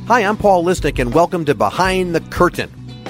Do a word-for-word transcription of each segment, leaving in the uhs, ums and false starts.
Hi, I'm Paul Lisnick, and welcome to Behind the Curtain.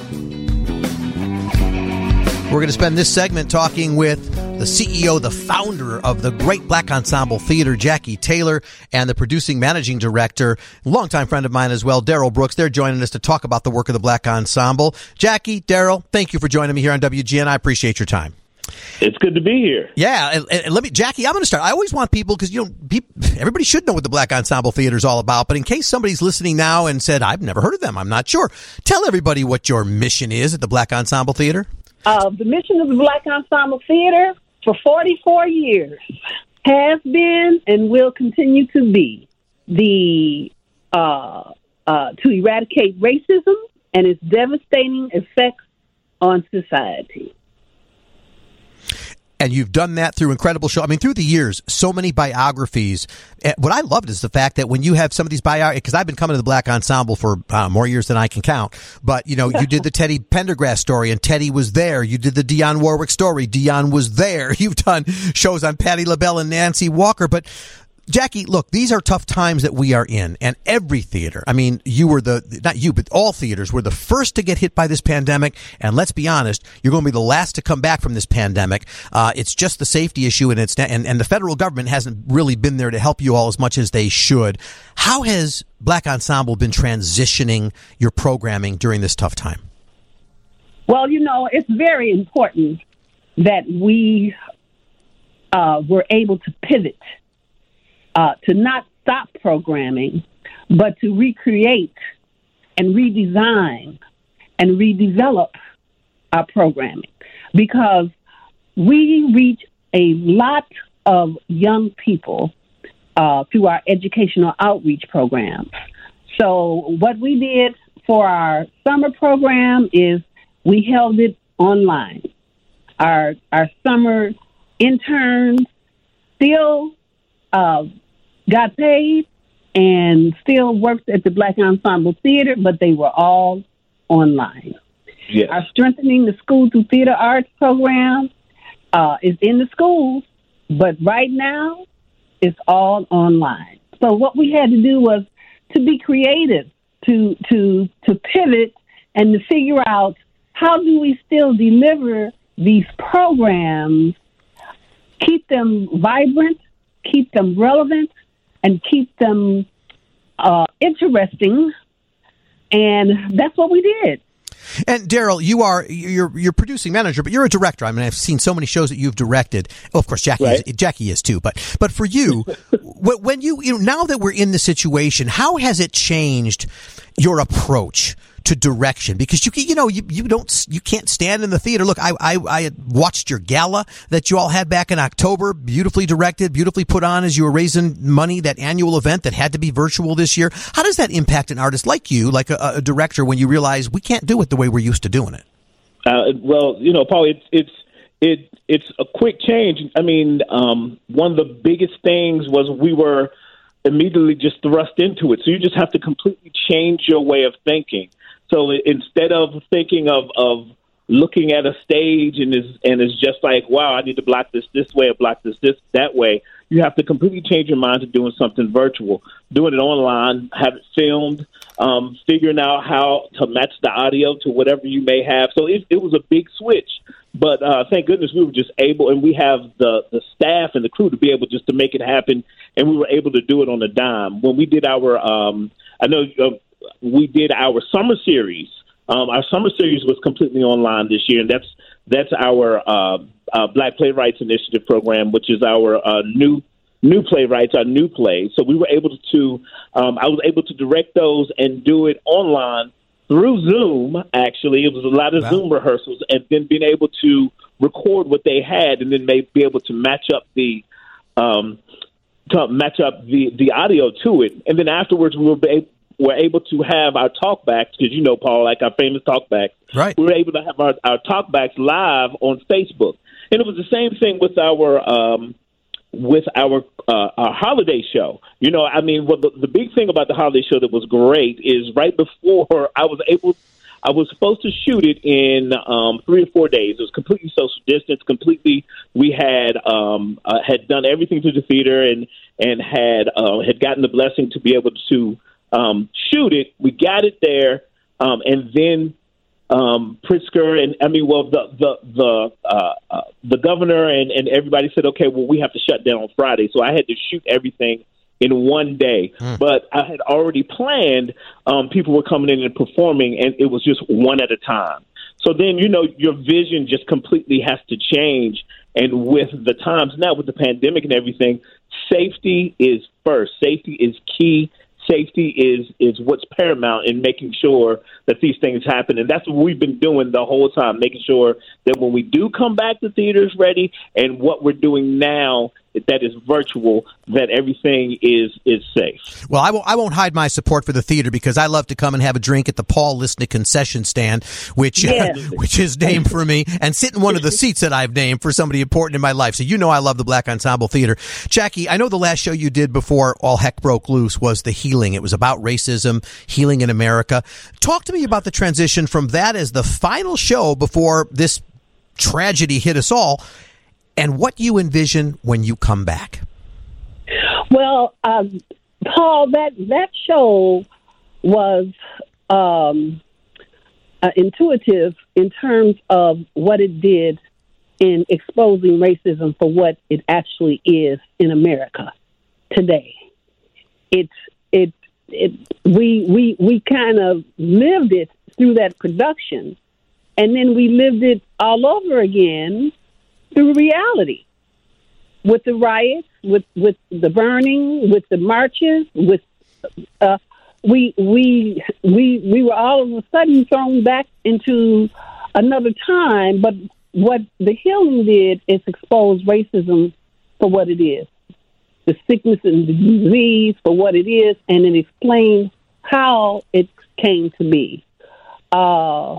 We're going to spend this segment talking with the C E O, the founder of the Great Black Ensemble Theater, Jackie Taylor, and the producing managing director, longtime friend of mine as well, Daryl Brooks. They're joining us to talk about the work of the Black Ensemble. Jackie, Daryl, thank you for joining me here on W G N. I appreciate your time. It's good to be here. Yeah, and, and let me, Jackie, I'm going to start. I always want people, because you know, people, everybody should know what the Black Ensemble Theater is all about. But in case somebody's listening now and said, "I've never heard of them, I'm not sure," tell everybody what your mission is at the Black Ensemble Theater. Uh, the mission of the Black Ensemble Theater for forty-four years has been and will continue to be the uh, uh, to eradicate racism and its devastating effects on society. And you've done that through incredible shows. I mean, through the years, so many biographies. What I loved is the fact that when you have some of these biographies, because I've been coming to the Black Ensemble for uh, more years than I can count. But, you know, you did the Teddy Pendergrass story, and Teddy was there. You did the Dionne Warwick story. Dionne was there. You've done shows on Patti LaBelle and Nancy Walker. But, Jackie, look, these are tough times that we are in, and every theater, I mean, you were the, not you, but all theaters were the first to get hit by this pandemic, and let's be honest, you're going to be the last to come back from this pandemic. Uh, it's just the safety issue, and it's and, and the federal government hasn't really been there to help you all as much as they should. How has Black Ensemble been transitioning your programming during this tough time? Well, you know, it's very important that we uh, were able to pivot. Uh, to not stop programming, but to recreate and redesign and redevelop our programming, because we reach a lot of young people uh, through our educational outreach programs. So what we did for our summer program is we held it online. Our our summer interns still uh, got paid and still worked at the Black Ensemble Theater, but they were all online. Yes. Our Strengthening the School Through Theater Arts program uh, is in the schools, but right now it's all online. So what we had to do was to be creative, to to to pivot, and to figure out how do we still deliver these programs, keep them vibrant, keep them relevant, and keep them uh, interesting, and that's what we did. And Daryl, you are you're you're producing manager, but you're a director. I mean, I've seen so many shows that you've directed. Oh, of course, Jackie right. is, Jackie is too. But but for you, when you you know now that we're in the situation, how has it changed your approach to direction? Because you you know you, you don't you can't stand in the theater. Look, I, I I watched your gala that you all had back in October, beautifully directed, beautifully put on as you were raising money, that annual event that had to be virtual this year. How does that impact an artist like you, like a, a director, when you realize we can't do it the way we're used to doing it? Uh, well, you know, Paul, it's it's it it's a quick change. I mean, um, one of the biggest things was we were immediately just thrust into it. So you just have to completely change your way of thinking. So instead of thinking of, of looking at a stage and is and it's just like, wow, I need to block this this way or block this this that way, you have to completely change your mind to doing something virtual, doing it online, have it filmed, um, figuring out how to match the audio to whatever you may have. So it, it was a big switch. But uh, thank goodness we were just able, and we have the, the staff and the crew to be able just to make it happen, and we were able to do it on a dime. When we did our, um, I know uh, we did our summer series. Um, our summer series was completely online this year, and that's that's our uh, uh, Black Playwrights Initiative program, which is our uh, new new playwrights, our new plays. So we were able to, um, I was able to direct those and do it online through Zoom. Actually, it was a lot of wow. Zoom rehearsals, and then being able to record what they had, and then may be able to match up the um, to match up the, the audio to it, and then afterwards we were able. We're able to have our talkbacks, because you know, Paul, like our famous talkbacks. Right. We were able to have our, our talkbacks live on Facebook, and it was the same thing with our um, with our uh, our holiday show. You know, I mean, what the, the big thing about the holiday show that was great is right before I was able, I was supposed to shoot it in um, three or four days. It was completely social distance, completely. We had um, uh, had done everything through the theater and and had uh, had gotten the blessing to be able to. um, shoot it. We got it there, um, and then um, Pritzker and I mean, well, the the the uh, uh, the governor and, and everybody said, okay, well, we have to shut down on Friday, so I had to shoot everything in one day. Mm. But I had already planned. Um, people were coming in and performing, and it was just one at a time. So then, you know, your vision just completely has to change. And with the times now, with the pandemic and everything, safety is first. Safety is key. Safety is, is what's paramount in making sure that these things happen. And that's what we've been doing the whole time, making sure that when we do come back, the theater's ready, and what we're doing now that is virtual, that everything is is safe. Well, I won't, I won't hide my support for the theater because I love to come and have a drink at the Paul Lisnick concession stand, which yes. uh, which is named for me, and sit in one of the seats that I've named for somebody important in my life. So you know I love the Black Ensemble Theater. Jackie, I know the last show you did before all heck broke loose was The Healing. It was about racism, healing in America. Talk to me about the transition from that as the final show before this tragedy hit us all, and what you envision when you come back. Well, um, Paul, that that show was um, uh, intuitive in terms of what it did in exposing racism for what it actually is in America today. It's it it we we we kind of lived it through that production, and then we lived it all over again through reality, with the riots, with, with the burning, with the marches, with uh, we we we we were all of a sudden thrown back into another time. But what The Healing did is expose racism for what it is, the sickness and the disease for what it is, and it explained how it came to be. Uh,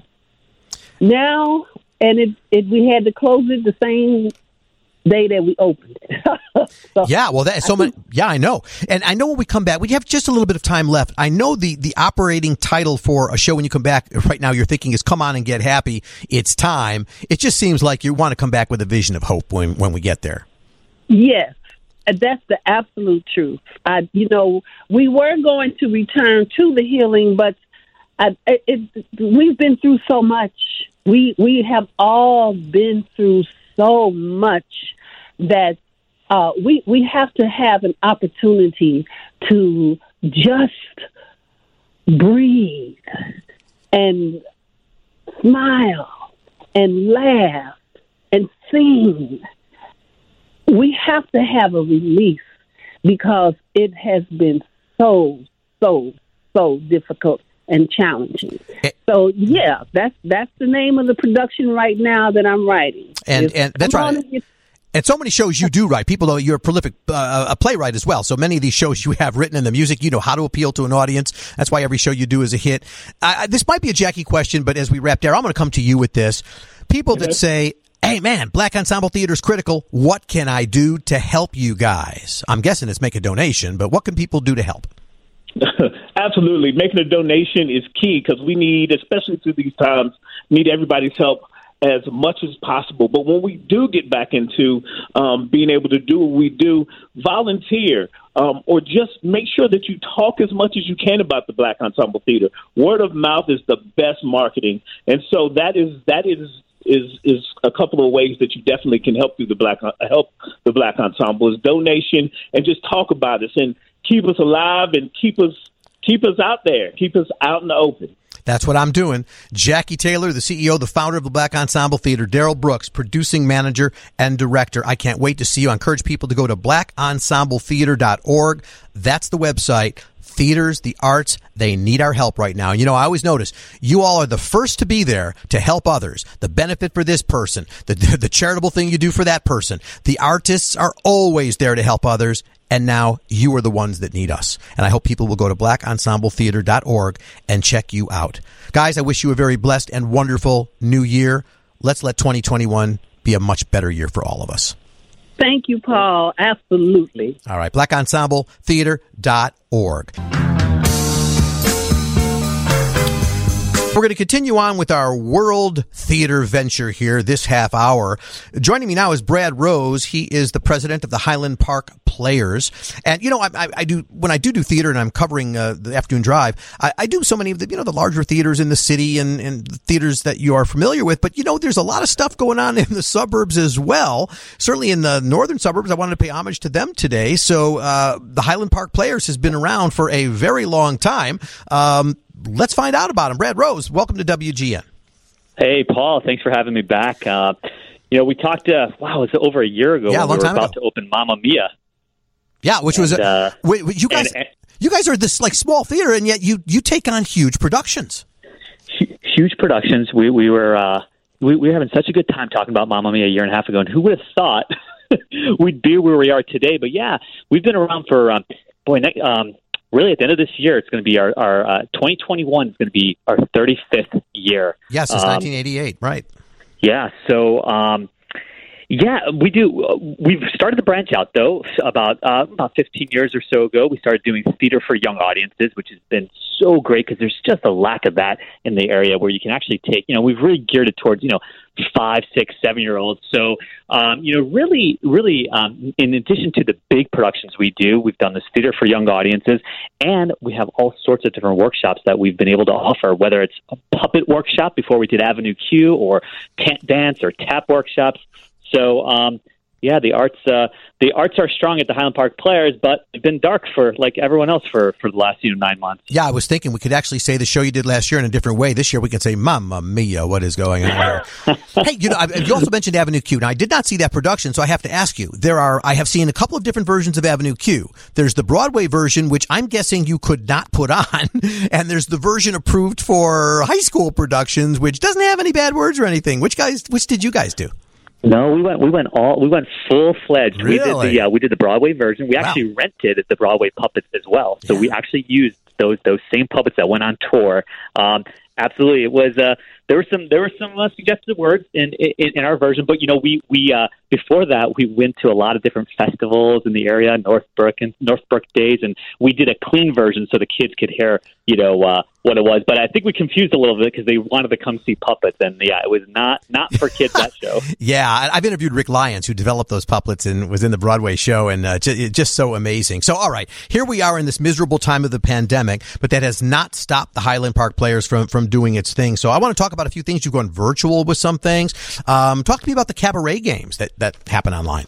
now. And it, it, we had to close it the same day that we opened it. so, yeah, well, that so many. Yeah, I know, and I know when we come back, we have just a little bit of time left. I know the the operating title for a show when you come back right now, you're thinking is "Come on and get happy." It's time. It just seems like you want to come back with a vision of hope when when we get there. Yes, that's the absolute truth. I, you know, we were going to return to The Healing, but I, it, we've been through so much. We we have all been through so much that uh, we we have to have an opportunity to just breathe and smile and laugh and sing. We have to have a release because it has been so, so, so difficult and challenging. So yeah, that's that's the name of the production right now that I'm writing. And it's, and that's right. And, and so many shows you do write. People know you're a prolific uh, a playwright as well. So many of these shows you have written in the music, you know how to appeal to an audience. That's why every show you do is a hit. Uh, this might be a Jackie question, but as we wrap there, I'm going to come to you with this. People that say, hey, man, Black Ensemble Theater is critical. What can I do to help you guys? I'm guessing it's make a donation, but what can people do to help? Absolutely. Making a donation is key because we need, especially through these times, need everybody's help as much as possible. But when we do get back into um, being able to do what we do, volunteer um, or just make sure that you talk as much as you can about the Black Ensemble Theater. Word of mouth is the best marketing. And so that is that is is is a couple of ways that you definitely can help through the Black help the Black Ensemble is donation and just talk about us and keep us alive and keep us keep us out there, keep us out in the open. That's what I'm doing. Jackie Taylor, the C E O, the founder of the Black Ensemble Theater, Darrell Brooks, producing manager and director. I can't wait to see you. I encourage people to go to black ensemble theater dot org. That's the website. Theaters, the arts, they need our help right now. You know, I always notice you all are the first to be there to help others. The benefit for this person, the, the charitable thing you do for that person. The artists are always there to help others. And now you are the ones that need us. And I hope people will go to black ensemble theater dot org and check you out. Guys, I wish you a very blessed and wonderful new year. Let's let twenty twenty-one be a much better year for all of us. Thank you, Paul. Absolutely. All right. black ensemble theater dot org. We're going to continue on with our world theater venture here this half hour. Joining me now is Brad Rose. He is the president of the Highland Park Players. And, you know, I, I, I do, when I do do theater and I'm covering uh, the afternoon drive, I, I do so many of the, you know, the larger theaters in the city and, and the theaters that you are familiar with. But, you know, there's a lot of stuff going on in the suburbs as well. Certainly in the northern suburbs. I wanted to pay homage to them today. So uh, the Highland Park Players has been around for a very long time. Um, let's find out about them. Brad Rose, welcome to W G N. Hey, Paul. Thanks for having me back. Uh, you know, we talked, uh, wow, it was over a year ago yeah, when we were about ago. to open Mamma Mia. Yeah, which and, was, a, uh, wait, wait, you guys, and, and, you guys are this like small theater, and yet you, you take on huge productions. Huge productions. We, we were, uh, we, we were having such a good time talking about Mamma Mia a year and a half ago, and who would have thought we'd be where we are today? But yeah, we've been around for, um, boy, um, really, at the end of this year, it's going to be our, our uh, twenty twenty-one is going to be our thirty-fifth year. Yes, it's um, nineteen eighty-eight, right? Yeah. So, um, yeah, we do. We've started to branch out, though. About uh, about fifteen years or so ago, we started doing theater for young audiences, which has been so great because there's just a lack of that in the area where you can actually take, you know, we've really geared it towards, you know, five, six, seven-year-olds. So, um, you know, really, really, um, in addition to the big productions we do, we've done this theater for young audiences, and we have all sorts of different workshops that we've been able to offer, whether it's a puppet workshop before we did Avenue Q, or tent dance or tap workshops. So, um, yeah, the arts uh, the arts are strong at the Highland Park Players, but it's been dark for like everyone else for, for the last you know nine months. Yeah, I was thinking we could actually say the show you did last year in a different way. This year we can say, Mamma Mia, what is going on here? Hey, you know, you also mentioned Avenue Q. Now, I did not see that production, so I have to ask you. There are, I have seen a couple of different versions of Avenue Q. There's the Broadway version, which I'm guessing you could not put on, and there's the version approved for high school productions, which doesn't have any bad words or anything. Which guys? Which did you guys do? No, we went. We went all. We went full fledged. Really? We did the. Uh, we did the Broadway version. We Wow. actually rented the Broadway puppets as well. So Yeah. we actually used those those same puppets that went on tour. Um, absolutely, it was. Uh, there were some. There were some uh, suggested words in, in in our version, but you know, we we uh, before that we went to a lot of different festivals in the area, Northbrook and Northbrook Days, and we did a clean version so the kids could hear, you know, uh, what it was. But I think we confused a little bit because they wanted to come see puppets, and yeah, it was not not for kids that show. Yeah, I- I've interviewed Rick Lyons, who developed those puppets and was in the Broadway show, and uh, just, just so amazing. So, all right, here we are in this miserable time of the pandemic, but that has not stopped the Highland Park Players from from doing its thing. So, I want to talk about a few things. You've gone virtual with some things. Um, talk to me about the cabaret games that that happen online.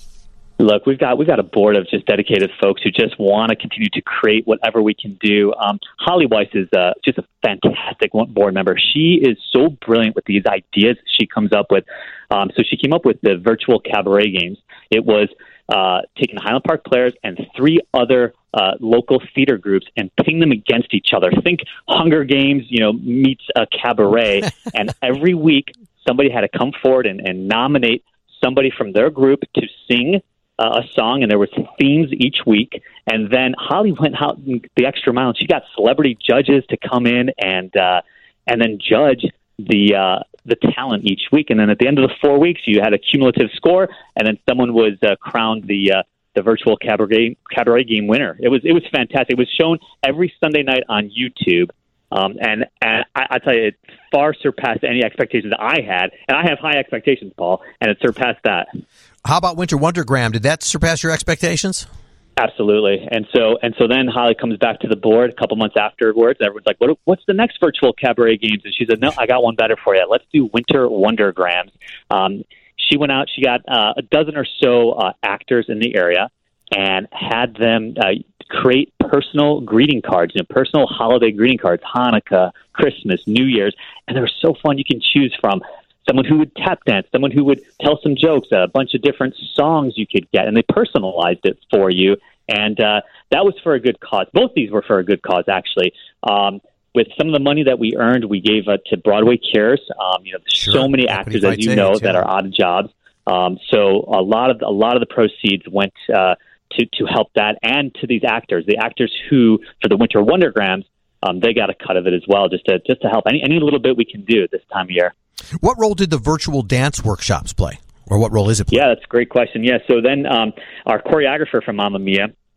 Look, we've got we've got a board of just dedicated folks who just want to continue to create whatever we can do. Um, Holly Weiss is uh, just a fantastic board member. She is so brilliant with these ideas she comes up with. Um, so she came up with the virtual cabaret games. It was uh, taking the Highland Park Players and three other uh, local theater groups and pitting them against each other. Think Hunger Games, you know, meets a cabaret, and every week somebody had to come forward and, and nominate somebody from their group to sing Uh, a song, and there was themes each week. And then Holly went out the extra mile, and she got celebrity judges to come in and uh, and then judge the uh, the talent each week. And then at the end of the four weeks, you had a cumulative score, and then someone was uh, crowned the uh, the virtual cabaret cabaret game winner. It was it was fantastic. It was shown every Sunday night on YouTube. Um, and and I, I tell you, it far surpassed any expectations that I had. And I have high expectations, Paul, and it surpassed that. How about Winter Wondergram? Did that surpass your expectations? Absolutely. And so and so then Holly comes back to the board a couple months afterwards. Everyone's like, what, what's the next virtual cabaret games? And she said, no, I got one better for you. Let's do Winter Wondergrams. Um, she went out, she got uh, a dozen or so uh, actors in the area and had them uh, create personal greeting cards, you know, personal holiday greeting cards, Hanukkah, Christmas, New Year's. And they were so fun. You can choose from someone who would tap dance, someone who would tell some jokes, a bunch of different songs you could get, and they personalized it for you. And uh, that was for a good cause. Both these were for a good cause, actually. Um, with some of the money that we earned, we gave uh, to Broadway Cares. Um, you know, there's Sure. so many Equity actors, as Fights you know, AIDS, that yeah. are out of jobs. Um, so a lot of a lot of the proceeds went uh, to to help that, and to these actors, the actors who for the Winter Wondergrams, um, they got a cut of it as well, just to just to help any any little bit we can do this time of year. What role did the virtual dance workshops play? Or what role is it playing? Yeah, that's a great question. Yeah, so then um, our choreographer from Mamma Mia,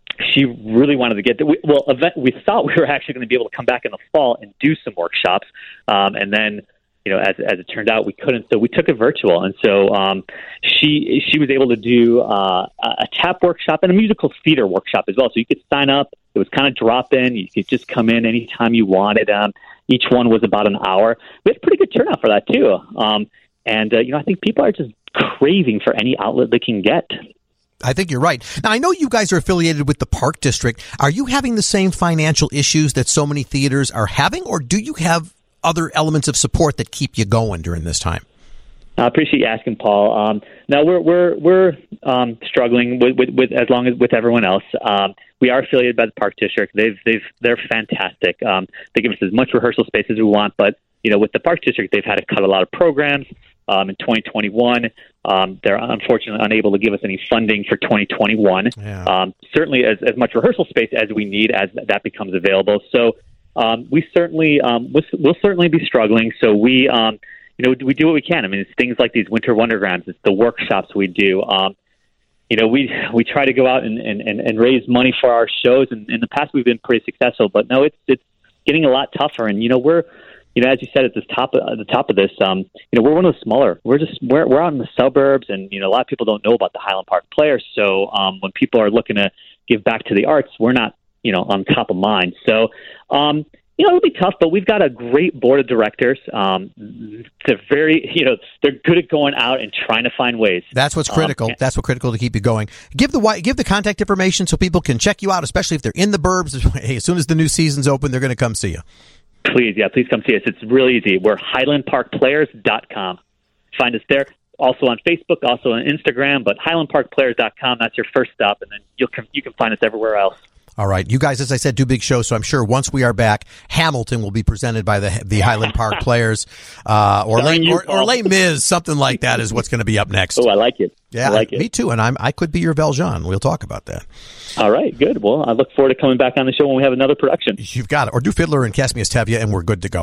she really wanted to get there. Well, event, we thought we were actually going to be able to come back in the fall and do some workshops. Um, and then, you know, as, as it turned out, we couldn't. So we took it virtual. And so um, she she was able to do uh, a tap workshop and a musical theater workshop as well. So you could sign up. It was kind of drop in. You could just come in anytime you wanted. Um, each one was about an hour. We had a pretty good turnout for that, too. Um, and, uh, you know, I think people are just craving for any outlet they can get. I think you're right. Now, I know you guys are affiliated with the Park District. Are you having the same financial issues that so many theaters are having, or do you have other elements of support that keep you going during this time? I appreciate you asking, Paul. Um, now we're we're we're um, struggling with, with, with as long as with everyone else. Um, we are affiliated by the Park District. They've they've they're fantastic. Um, they give us as much rehearsal space as we want, but you know, with the Park District, they've had to cut a lot of programs. Um, in twenty twenty-one, um, they're unfortunately unable to give us any funding for twenty twenty-one. Yeah. Um, certainly, as, as much rehearsal space as we need, as that becomes available. So um, we certainly um, we'll, we'll certainly be struggling. So we, um, you know, we do what we can. I mean, it's things like these Winter Wondergrounds. It's the workshops we do. Um, you know, we we try to go out and, and, and raise money for our shows. And in the past, we've been pretty successful. But no, it's it's getting a lot tougher. And you know, we're You know, as you said at the top of, at the top of this, um, you know, we're one of the smaller. We're just we're we're out in the suburbs, and you know, a lot of people don't know about the Highland Park Players. So um, when people are looking to give back to the arts, we're not, you know, on top of mind. So um, you know, it'll be tough, but we've got a great board of directors. Um, they're very, you know, they're good at going out and trying to find ways. That's what's critical. Um, That's what's critical to keep you going. Give the give the contact information so people can check you out, especially if they're in the burbs. Hey, as soon as the new season's open, they're going to come see you. Please, yeah, please come see us. It's really easy. We're highland park players dot com. Find us there. Also on Facebook, also on Instagram, but highland park players dot com. That's your first stop, and then you'll you can find us everywhere else. All right. You guys, as I said, do big shows, so I'm sure once we are back, Hamilton will be presented by the the Highland Park Players, uh, or, Les, or, or Les Mis, something like that is what's going to be up next. Oh, I like it. Yeah, I like it. Me too, and I'm, I could be your Valjean. We'll talk about that. All right, good. Well, I look forward to coming back on the show when we have another production. You've got it. Or do Fiddler and Casimir Tevye, and we're good to go.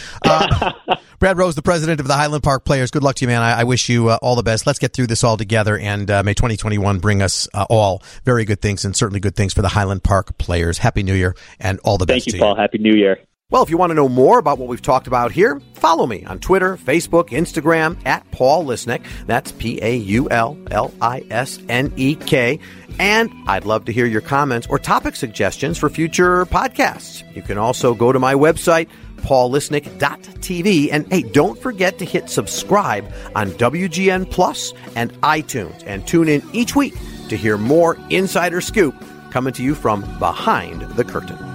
Uh, Brad Rose, the president of the Highland Park Players. Good luck to you, man. I, I wish you uh, all the best. Let's get through this all together, and uh, may twenty twenty-one bring us uh, all very good things, and certainly good things for the Highland Park Players. Happy New Year, and all the best to you. Thank you, Paul. Happy New Year. Well, if you want to know more about what we've talked about here, follow me on Twitter, Facebook, Instagram, at Paul Lisnek. That's P A U L L I S N E K. And I'd love to hear your comments or topic suggestions for future podcasts. You can also go to my website, paul lisnek dot t v. And hey, don't forget to hit subscribe on W G N Plus and iTunes. And tune in each week to hear more Insider Scoop coming to you from behind the curtain.